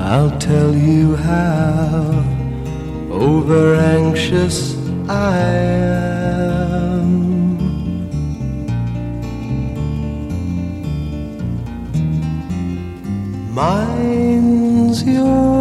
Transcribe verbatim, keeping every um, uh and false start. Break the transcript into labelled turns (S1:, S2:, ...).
S1: I'll tell you how over anxious I am. Mine's your